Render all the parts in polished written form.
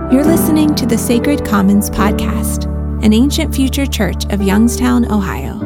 You're listening to the Sacred Commons Podcast, an Ancient Future Church of Youngstown, Ohio.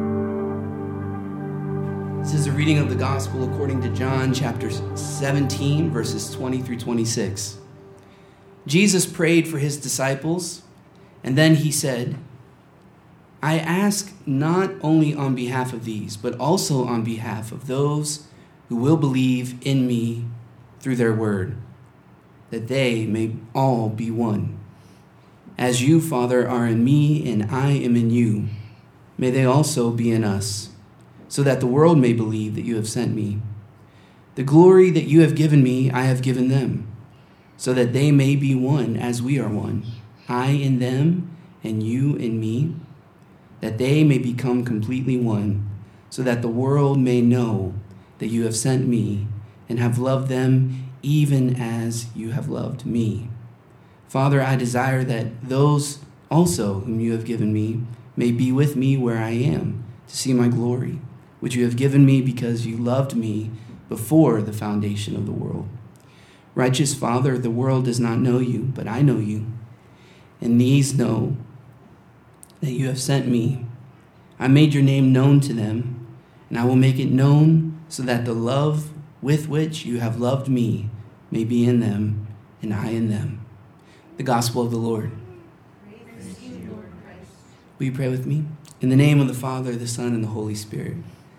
This is a reading of the Gospel according to John chapter 17, verses 20 through 26. Jesus prayed for his disciples, and then he said, I ask not only on behalf of these, but also on behalf of those who will believe in me through their word, that they may all be one. As you, Father, are in me and I am in you, may they also be in us, so that the world may believe that you have sent me. The glory that you have given me, I have given them, so that they may be one as we are one, I in them and you in me, that they may become completely one, so that the world may know that you have sent me and have loved them even as you have loved me. Father, I desire that those also whom you have given me may be with me where I am, to see my glory, which you have given me because you loved me before the foundation of the world. Righteous Father, the world does not know you, but I know you, and these know that you have sent me. I made your name known to them, and I will make it known so that the love with which you have loved me may be in them, and I in them. The Gospel of the Lord. Praise to you, Lord Christ. Will you pray with me? In the name of the Father, the Son, and the Holy Spirit.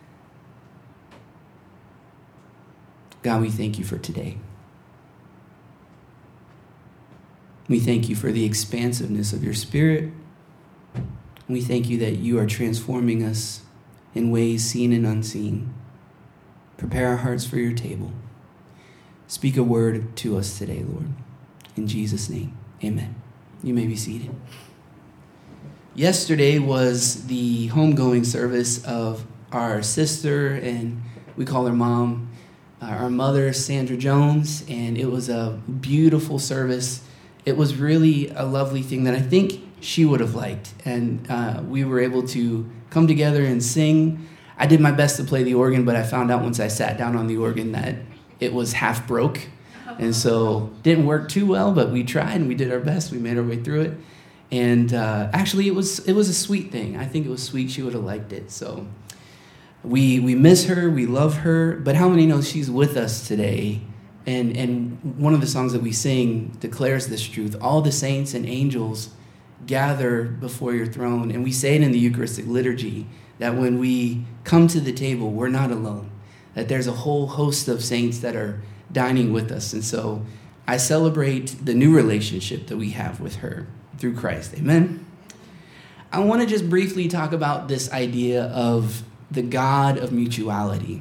God, we thank you for today. We thank you for the expansiveness of your Spirit. We thank you that you are transforming us in ways seen and unseen. Prepare our hearts for your table. Speak a word to us today, Lord. In Jesus' name, amen. You may be seated. Yesterday was the homegoing service of our sister, and we call her mom, our mother, Sandra Jones, and it was a beautiful service. It was really a lovely thing that I think she would have liked, and we were able to come together and sing. I did my best to play the organ, but I found out once I sat down on the organ that it was half broke, and so didn't work too well, but we tried and we did our best. We made our way through it, and actually it was a sweet thing. I think it was sweet. She would have liked it. So we miss her, we love her, but how many know she's with us today? And one of the songs that we sing declares this truth: all the saints and angels gather before your throne. And we say it in the Eucharistic liturgy that when we come to the table, we're not alone, that there's a whole host of saints that are dining with us. And so I celebrate the new relationship that we have with her through Christ. Amen. I want to just briefly talk about this idea of the God of mutuality,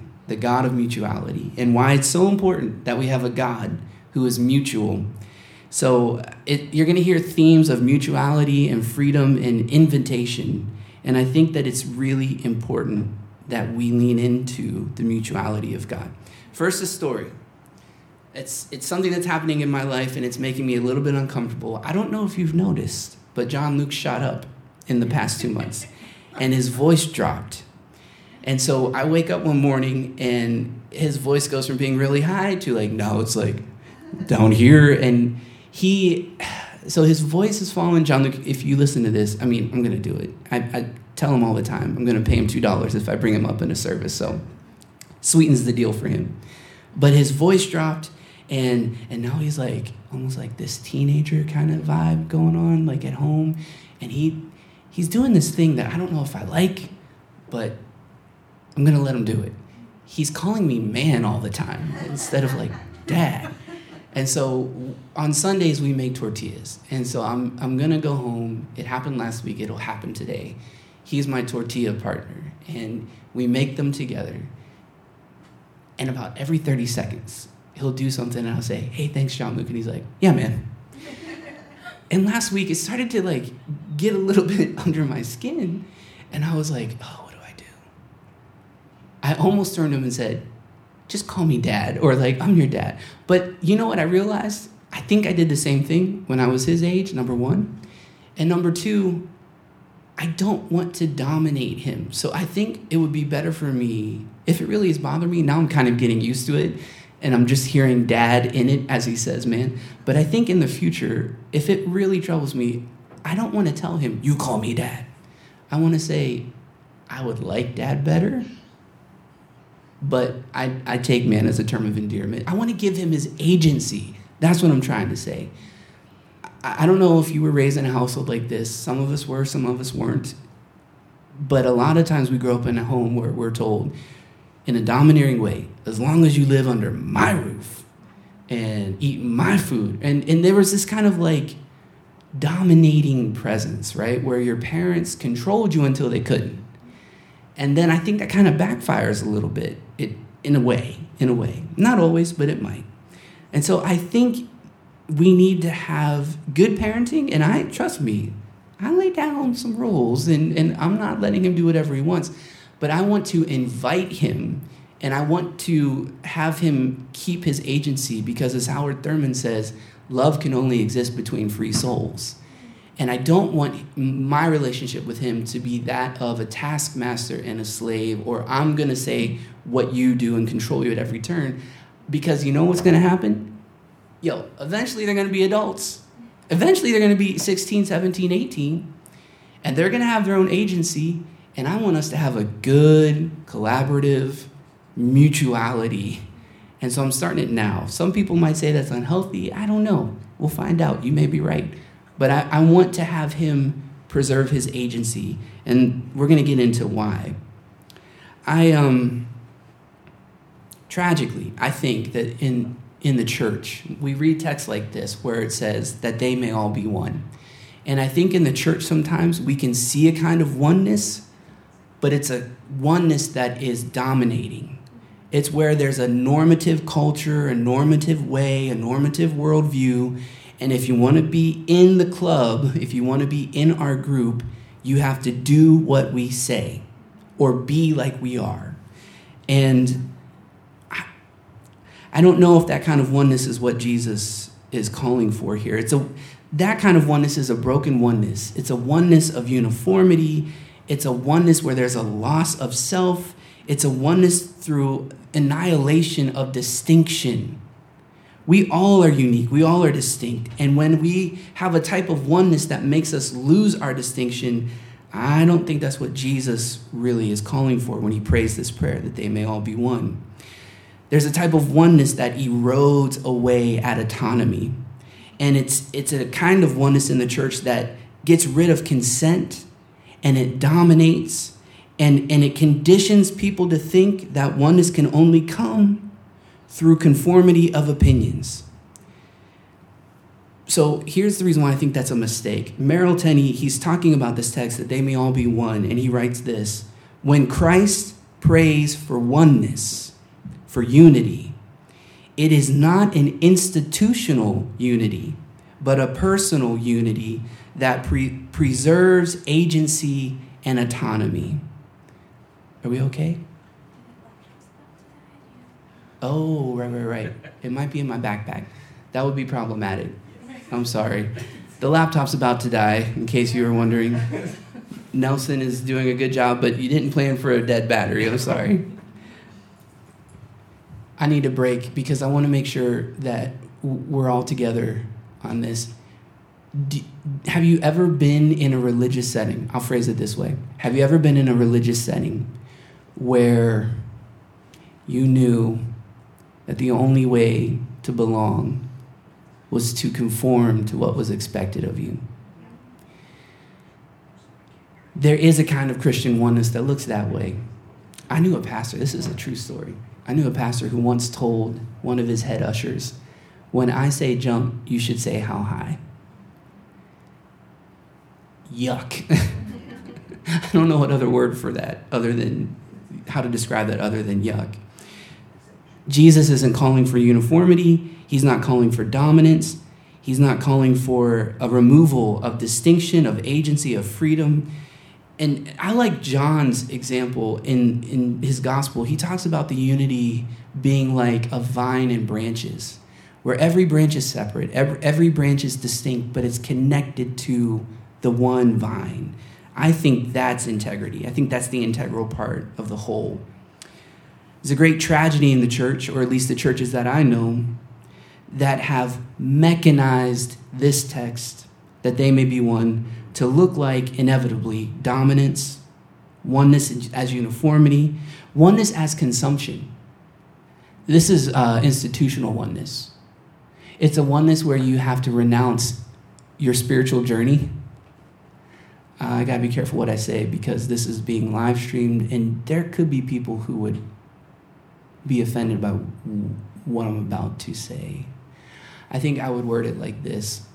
and why it's so important that we have a God who is mutual. So you're going to hear themes of mutuality and freedom and invitation. And I think that it's really important that we lean into the mutuality of God. First, a story. It's something that's happening in my life, and it's making me a little bit uncomfortable. I don't know if you've noticed, but John Luke shot up in the past 2 months, and his voice dropped. And so I wake up one morning, and his voice goes from being really high to now it's down here. And so his voice has fallen. John Luke, if you listen to this, I'm going to do it. I tell him all the time. I'm going to pay him $2 if I bring him up in a service. So sweetens the deal for him. But his voice dropped, and now he's almost like this teenager kind of vibe going on, at home. And he's doing this thing that I don't know if I like, but I'm going to let him do it. He's calling me man all the time instead of dad. And so on Sundays, we make tortillas. And so I'm going to go home. It happened last week. It'll happen today. He's my tortilla partner, and we make them together. And about every 30 seconds, he'll do something, and I'll say, hey, thanks, John Luke. And he's like, yeah, man. And last week, it started to get a little bit under my skin. And I was like, oh, what do I do? I almost turned to him and said, just call me dad, or I'm your dad. But you know what I realized? I think I did the same thing when I was his age, number one. And number two, I don't want to dominate him. So I think it would be better for me, if it really is bothering me, now I'm kind of getting used to it, and I'm just hearing dad in it as he says man. But I think in the future, if it really troubles me, I don't want to tell him, you call me dad. I want to say, I would like dad better, but I take man as a term of endearment. I want to give him his agency. That's what I'm trying to say. I don't know if you were raised in a household like this. Some of us were, some of us weren't. But a lot of times we grow up in a home where we're told in a domineering way, as long as you live under my roof and eat my food. And there was this kind of like dominating presence, right? Where your parents controlled you until they couldn't. And then I think that kind of backfires a little bit, in a way. Not always, but it might. And so I think we need to have good parenting, and trust me, I lay down some rules, and I'm not letting him do whatever he wants, but I want to invite him, and I want to have him keep his agency, because as Howard Thurman says, love can only exist between free souls. And I don't want my relationship with him to be that of a taskmaster and a slave, or I'm going to say what you do and control you at every turn, because you know what's going to happen? Eventually they're going to be adults. Eventually they're going to be 16, 17, 18, and they're going to have their own agency, and I want us to have a good, collaborative mutuality. And so I'm starting it now. Some people might say that's unhealthy. I don't know. We'll find out. You may be right. But I want to have him preserve his agency, and we're going to get into why. Tragically, I think that in the church, we read texts like this where it says that they may all be one. And I think in the church sometimes we can see a kind of oneness, but it's a oneness that is dominating. It's where there's a normative culture, a normative way, a normative worldview. And if you want to be in the club, if you want to be in our group, you have to do what we say or be like we are. And I don't know if that kind of oneness is what Jesus is calling for here. That kind of oneness is a broken oneness. It's a oneness of uniformity. It's a oneness where there's a loss of self. It's a oneness through annihilation of distinction. We all are unique. We all are distinct. And when we have a type of oneness that makes us lose our distinction, I don't think that's what Jesus really is calling for when he prays this prayer, that they may all be one. There's a type of oneness that erodes away at autonomy. And it's a kind of oneness in the church that gets rid of consent, and it dominates, and it conditions people to think that oneness can only come through conformity of opinions. So here's the reason why I think that's a mistake. Merrill Tenney, he's talking about this text, that they may all be one, and he writes this: when Christ prays for oneness, for unity, it is not an institutional unity, but a personal unity that preserves agency and autonomy. Are we okay? Oh, right. It might be in my backpack. That would be problematic. I'm sorry. The laptop's about to die, in case you were wondering. Nelson is doing a good job, but you didn't plan for a dead battery. I'm sorry. I need a break because I want to make sure that we're all together on this. Have you ever been in a religious setting? I'll phrase it this way. Have you ever been in a religious setting where you knew that the only way to belong was to conform to what was expected of you? There is a kind of Christian oneness that looks that way. I knew a pastor, this is a true story. I knew a pastor who once told one of his head ushers, when I say jump, you should say how high. Yuck. I don't know what other word for that, other than how to describe that other than yuck. Jesus isn't calling for uniformity. He's not calling for dominance. He's not calling for a removal of distinction, of agency, of freedom. And I like John's example in his gospel. He talks about the unity being like a vine and branches, where every branch is separate, every branch is distinct, but it's connected to the one vine. I think that's integrity. I think that's the integral part of the whole. There's a great tragedy in the church, or at least the churches that I know, that have mechanized this text, that they may be one, to look like inevitably dominance, oneness as uniformity, oneness as consumption. This is institutional oneness. It's a oneness where you have to renounce your spiritual journey. I got to be careful what I say because this is being live streamed, and there could be people who would be offended by what I'm about to say. I think I would word it like this.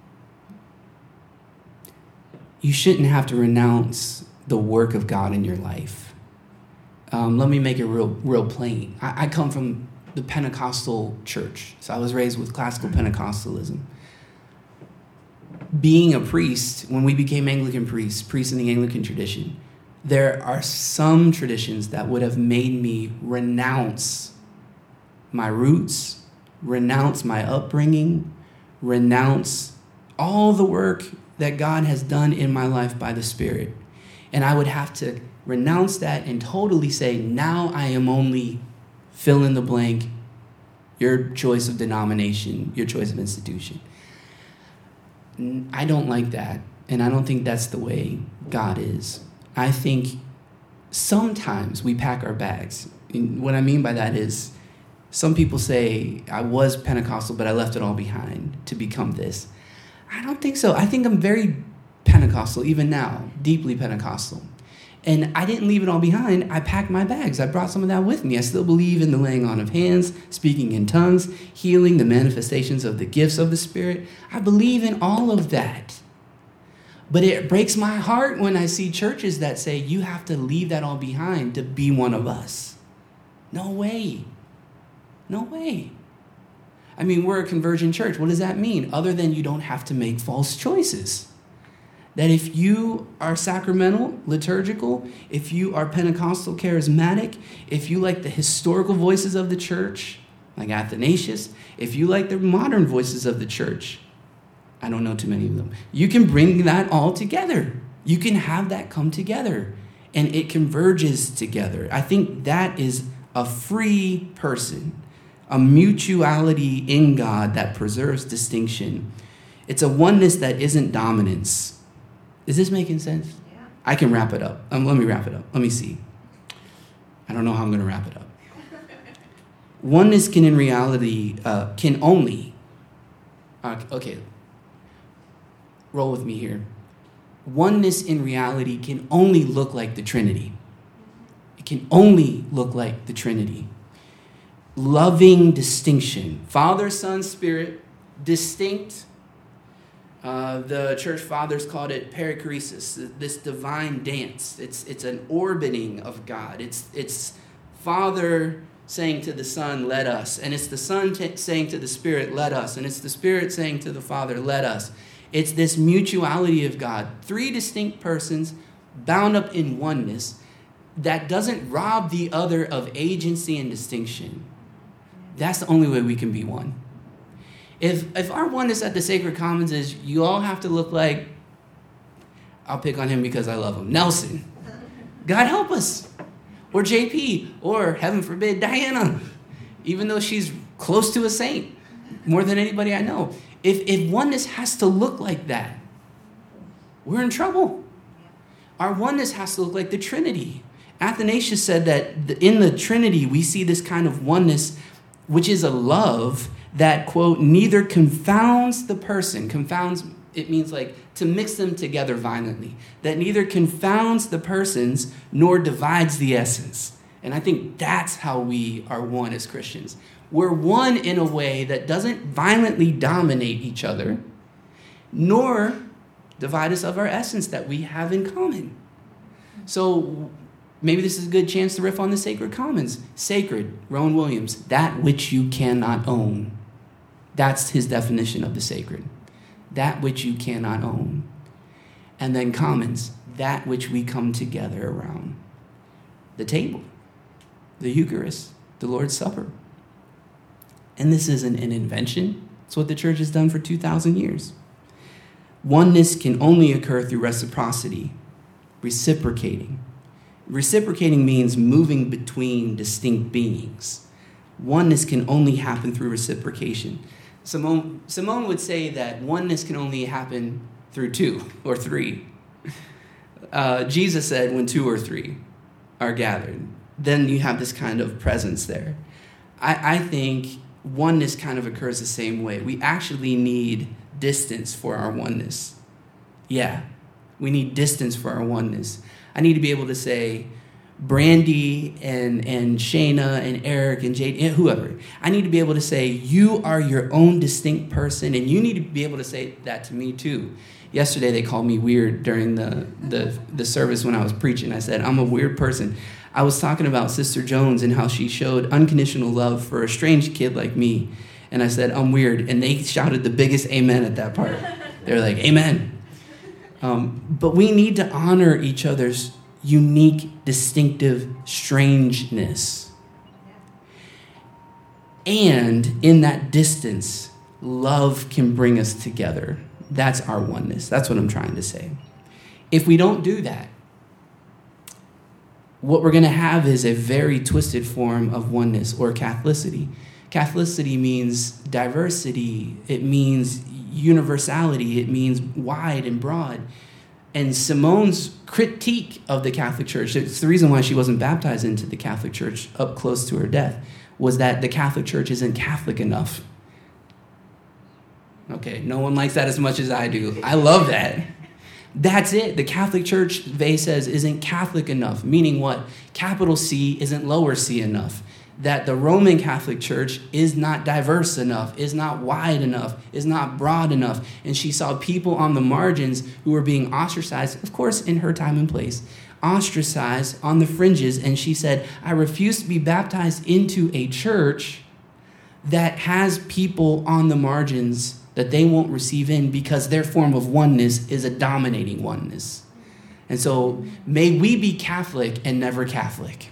You shouldn't have to renounce the work of God in your life. Let me make it real plain. I come from the Pentecostal church, so I was raised with classical Pentecostalism. Being a priest, when we became Anglican priests in the Anglican tradition, there are some traditions that would have made me renounce my roots, renounce my upbringing, renounce all the work that God has done in my life by the Spirit. And I would have to renounce that and totally say, now I am only fill in the blank, your choice of denomination, your choice of institution. I don't like that, and I don't think that's the way God is. I think sometimes we pack our bags. And what I mean by that is some people say, I was Pentecostal, but I left it all behind to become this. I don't think so. I think I'm very Pentecostal, even now, deeply Pentecostal. And I didn't leave it all behind. I packed my bags. I brought some of that with me. I still believe in the laying on of hands, speaking in tongues, healing, the manifestations of the gifts of the Spirit. I believe in all of that. But it breaks my heart when I see churches that say you have to leave that all behind to be one of us. No way. No way. I mean, we're a conversion church. What does that mean? Other than you don't have to make false choices. That if you are sacramental, liturgical, if you are Pentecostal, charismatic, if you like the historical voices of the church, like Athanasius, if you like the modern voices of the church, I don't know too many of them, you can bring that all together. You can have that come together, and it converges together. I think that is a free person, a mutuality in God that preserves distinction. It's a oneness that isn't dominance. Is this making sense? Yeah. I can wrap it up. Let me wrap it up. Let me see. I don't know how I'm going to wrap it up. Oneness can in reality, can only, okay, roll with me here. Oneness in reality can only look like the Trinity. It can only look like the Trinity. Loving distinction. Father, Son, Spirit, distinct. The church fathers called it perichoresis, this divine dance. It's an orbiting of God. It's Father saying to the Son, let us. And it's the Son saying to the Spirit, let us. And it's the Spirit saying to the Father, let us. It's this mutuality of God. Three distinct persons bound up in oneness that doesn't rob the other of agency and distinction. That's the only way we can be one. If our oneness at the Sacred Commons is you all have to look like, I'll pick on him because I love him, Nelson. God help us. Or JP, or heaven forbid, Diana, even though she's close to a saint, more than anybody I know. If oneness has to look like that, we're in trouble. Our oneness has to look like the Trinity. Athanasius said that in the Trinity, we see this kind of oneness, which is a love that, quote, neither confounds the person. Confounds, it means like to mix them together violently. That neither confounds the persons nor divides the essence. And I think that's how we are one as Christians. We're one in a way that doesn't violently dominate each other, nor divide us of our essence that we have in common. So maybe this is a good chance to riff on the Sacred Commons. Sacred, Rowan Williams, that which you cannot own. That's his definition of the sacred. That which you cannot own. And then commons, that which we come together around. The table, the Eucharist, the Lord's Supper. And this isn't an invention. It's what the church has done for 2,000 years. Oneness can only occur through reciprocity, reciprocating, Reciprocating means moving between distinct beings. Oneness can only happen through reciprocation. Simone would say that oneness can only happen through two or three. Jesus said when two or three are gathered, then you have this kind of presence there. I think oneness kind of occurs the same way. We actually need distance for our oneness. Yeah, we need distance for our oneness. I need to be able to say, Brandy and Shayna and Eric and Jade, and whoever. I need to be able to say, you are your own distinct person, and you need to be able to say that to me too. Yesterday they called me weird during the service when I was preaching. I said, I'm a weird person. I was talking about Sister Jones and how she showed unconditional love for a strange kid like me. And I said, I'm weird. And they shouted the biggest amen at that part. They were like, amen. But we need to honor each other's unique, distinctive strangeness. And in that distance, love can bring us together. That's our oneness. That's what I'm trying to say. If we don't do that, what we're going to have is a very twisted form of oneness or Catholicity. Catholicity means diversity. It means universality. It means wide and broad. And Simone's critique of the Catholic Church, it's the reason why she wasn't baptized into the Catholic Church up close to her death, was that the Catholic Church isn't Catholic enough. Okay, no one likes that as much as I do. I love that. That's it. The Catholic Church, Vey says, isn't Catholic enough. Meaning what? Capital C isn't lower C enough. That the Roman Catholic Church is not diverse enough, is not wide enough, is not broad enough. And she saw people on the margins who were being ostracized, of course, in her time and place, ostracized on the fringes. And she said, I refuse to be baptized into a church that has people on the margins that they won't receive in because their form of oneness is a dominating oneness. And so may we be Catholic and never Catholic.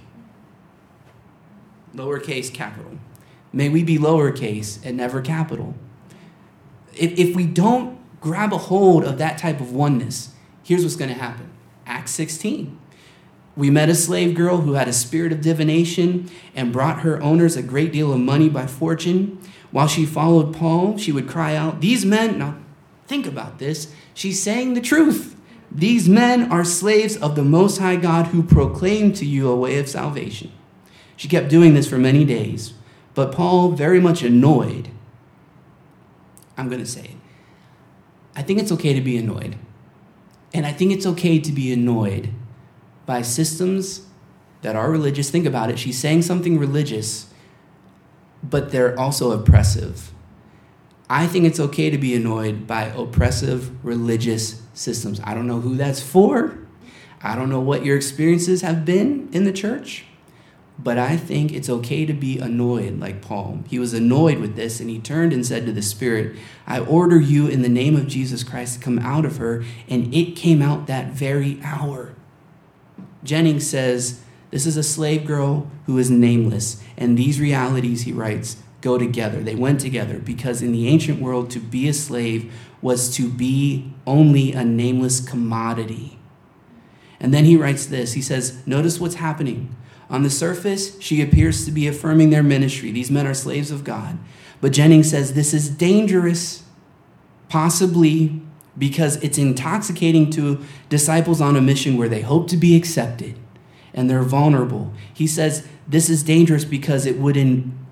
Lowercase capital. May we be lowercase and never capital. If we don't grab a hold of that type of oneness, here's what's going to happen. Acts 16. We met a slave girl who had a spirit of divination and brought her owners a great deal of money by fortune. While she followed Paul, she would cry out, these men, now think about this, she's saying the truth. These men are slaves of the Most High God who proclaim to you a way of salvation. She kept doing this for many days, but Paul, very much annoyed, I'm going to say it. I think it's okay to be annoyed. And I think it's okay to be annoyed by systems that are religious. Think about it. She's saying something religious, but they're also oppressive. I think it's okay to be annoyed by oppressive religious systems. I don't know who that's for. I don't know what your experiences have been in the church, but I think it's okay to be annoyed like Paul. He was annoyed with this, and he turned and said to the Spirit, I order you in the name of Jesus Christ to come out of her, and it came out that very hour. Jennings says, this is a slave girl who is nameless. And these realities, he writes, go together. They went together because in the ancient world, to be a slave was to be only a nameless commodity. And then he writes this. He says, notice what's happening. On the surface, she appears to be affirming their ministry. These men are slaves of God. But Jennings says this is dangerous, possibly because it's intoxicating to disciples on a mission where they hope to be accepted. And they're vulnerable. He says this is dangerous because it would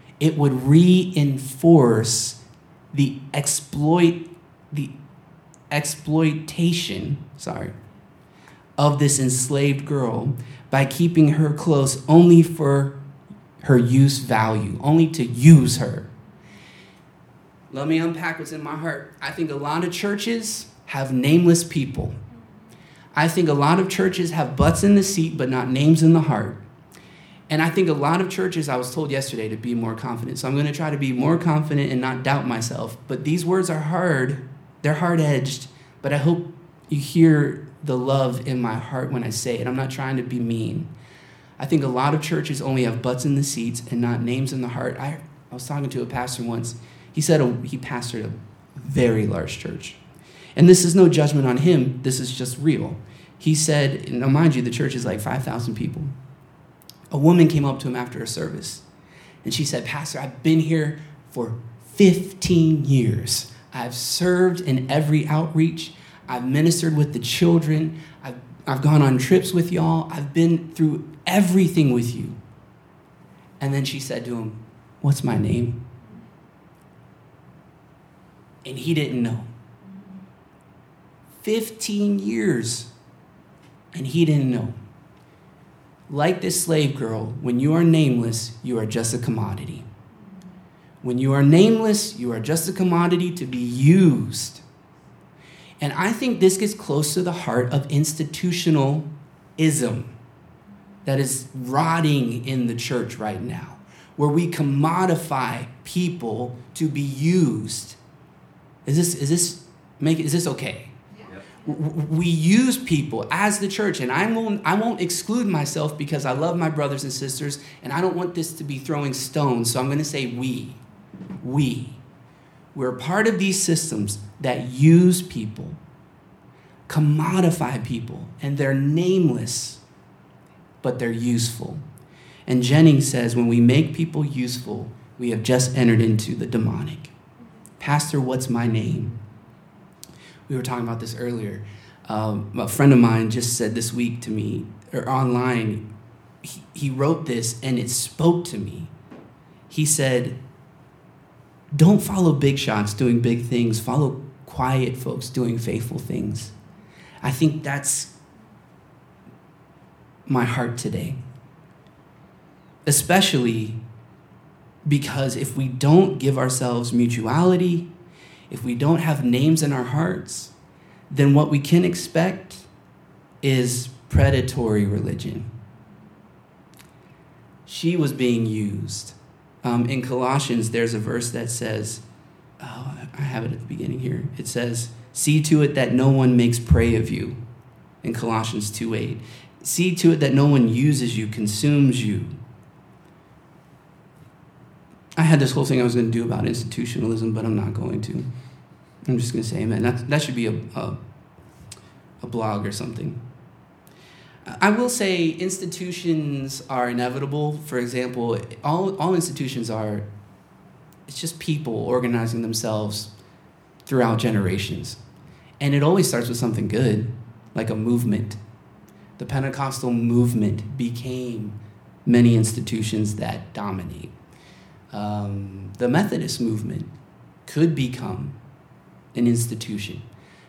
reinforce the exploitation of this enslaved girl by keeping her close only for her use value, only to use her. Let me unpack what's in my heart. I think a lot of churches have nameless people. I think a lot of churches have butts in the seat, but not names in the heart. And I think a lot of churches, I was told yesterday to be more confident. So I'm going to try to be more confident and not doubt myself. But these words are hard. They're hard-edged. But I hope you hear the love in my heart when I say it. I'm not trying to be mean. I think a lot of churches only have butts in the seats and not names in the heart. I was talking to a pastor once. He said he pastored a very large church. And this is no judgment on him. This is just real. He said, now mind you, the church is like 5,000 people. A woman came up to him after a service, and she said, Pastor, I've been here for 15 years. I've served in every outreach. I've ministered with the children. I've gone on trips with y'all. I've been through everything with you. And then she said to him, what's my name? And he didn't know. 15 years, and he didn't know. Like this slave girl, when you are nameless, you are just a commodity. When you are nameless, you are just a commodity to be used. And I think this gets close to the heart of institutionalism that is rotting in the church right now, where we commodify people to be used. Is this okay? We use people as the church, and I won't exclude myself because I love my brothers and sisters, and I don't want this to be throwing stones, so I'm going to say we're part of these systems that use people, commodify people, and they're nameless, but they're useful. And Jennings says, when we make people useful, we have just entered into the demonic. Pastor, what's my name? We were talking about this earlier. A friend of mine just said this week to me, or online, he wrote this and it spoke to me. He said, don't follow big shots doing big things. Follow quiet folks doing faithful things. I think that's my heart today. Especially because if we don't give ourselves mutuality, if we don't have names in our hearts, then what we can expect is predatory religion. She was being used. In Colossians, there's a verse that says, I have it at the beginning here. It says, see to it that no one makes prey of you. In Colossians 2:8. See to it that no one uses you, consumes you. I had this whole thing I was going to do about institutionalism, but I'm not going to. I'm just going to say amen. That should be a blog or something. I will say institutions are inevitable. For example, all institutions are, it's just people organizing themselves throughout generations. And it always starts with something good, like a movement. The Pentecostal movement became many institutions that dominate. The Methodist movement could become an institution.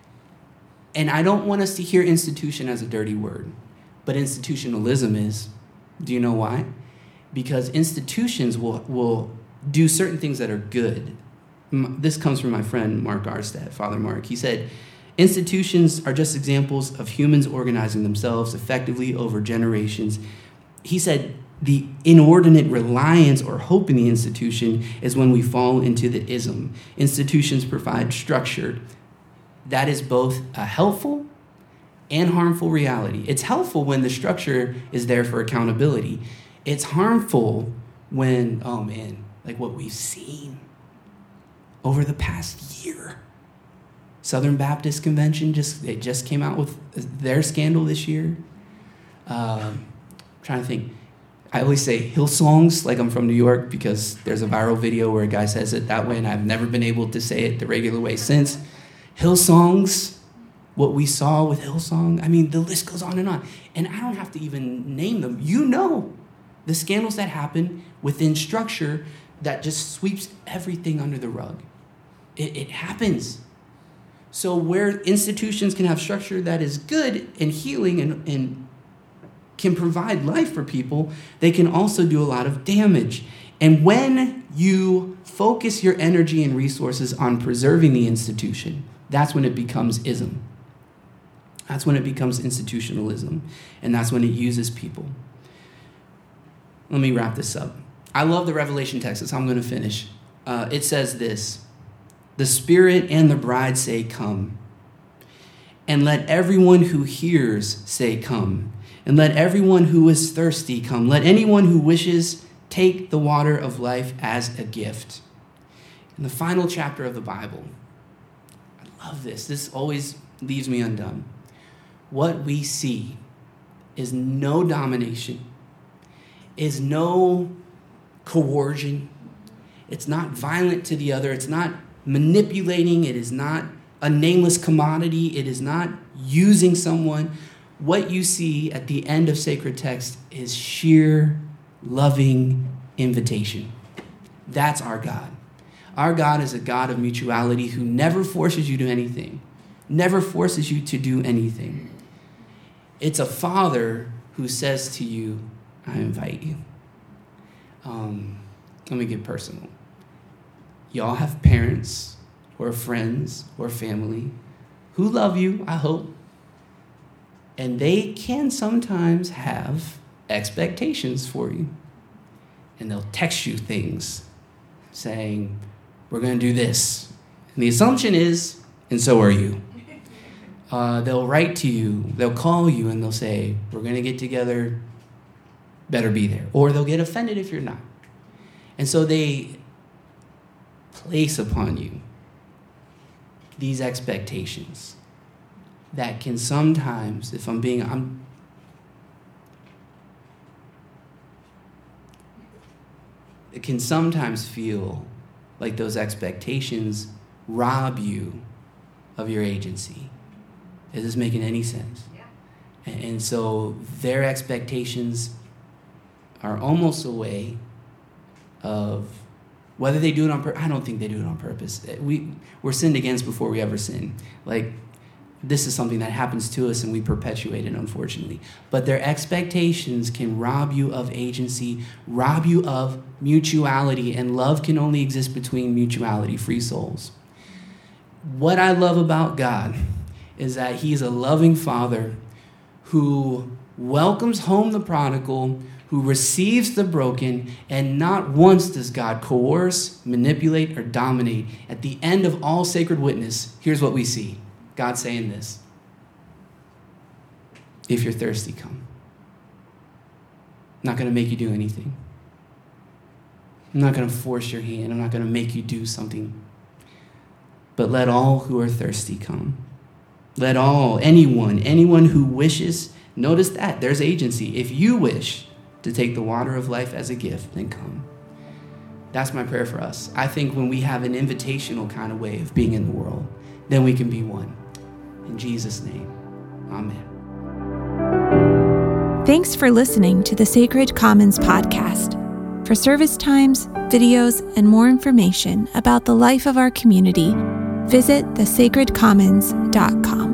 And I don't want us to hear institution as a dirty word, but institutionalism is. Do you know why? Because institutions will do certain things that are good. This comes from my friend Mark Arstad, Father Mark. He said, institutions are just examples of humans organizing themselves effectively over generations. He said, the inordinate reliance or hope in the institution is when we fall into the ism. Institutions provide structure. That is both a helpful and harmful reality. It's helpful when the structure is there for accountability. It's harmful when, like what we've seen over the past year. Southern Baptist Convention just came out with their scandal this year. Trying to think. I always say Hillsongs, like I'm from New York, because there's a viral video where a guy says it that way, and I've never been able to say it the regular way since. Hillsongs, what we saw with Hillsong, I mean, the list goes on. And I don't have to even name them. You know the scandals that happen within structure that just sweeps everything under the rug. It happens. So where institutions can have structure that is good and healing and can provide life for people, they can also do a lot of damage. And when you focus your energy and resources on preserving the institution, that's when it becomes ism. That's when it becomes institutionalism. And that's when it uses people. Let me wrap this up. I love the Revelation text. That's how I'm going to finish. It says this: the Spirit and the bride say, come. And let everyone who hears say, come. And let everyone who is thirsty come. Let anyone who wishes take the water of life as a gift. In the final chapter of the Bible, I love this. This always leaves me undone. what we see is no domination, is no coercion. It's not violent to the other. It's not manipulating. It is not a nameless commodity. It is not using someone. What you see at the end of sacred text is sheer, loving invitation. That's our God. Our God is a God of mutuality who never forces you to anything, never forces you to do anything. It's a father who says to you, I invite you. Let me get personal. Y'all have parents or friends or family who love you, I hope. And they can sometimes have expectations for you. And they'll text you things saying, we're going to do this. And the assumption is, and so are you. They'll write to you, they'll call you, and they'll say, we're going to get together, better be there. Or they'll get offended if you're not. And so they place upon you these expectations that can sometimes, if I'm being, it can sometimes feel like those expectations rob you of your agency. Is this making any sense? Yeah. And so their expectations are almost a way of, whether they do it on purpose, I don't think they do it on purpose. We're sinned against before we ever sin. Like, this is something that happens to us and we perpetuate it, unfortunately. But their expectations can rob you of agency, rob you of mutuality, and love can only exist between mutuality-free souls. What I love about God is that he's a loving father who welcomes home the prodigal, who receives the broken, and not once does God coerce, manipulate, or dominate. At the end of all sacred witness, here's what we see. God saying this: if you're thirsty, come. I'm not going to make you do anything. I'm not going to force your hand. I'm not going to make you do something. But let all who are thirsty come. Let anyone who wishes, notice that, there's agency. If you wish to take the water of life as a gift, then come. That's my prayer for us. I think when we have an invitational kind of way of being in the world, then we can be one. In Jesus' name, amen. Thanks for listening to the Sacred Commons podcast. For service times, videos, and more information about the life of our community, visit thesacredcommons.com.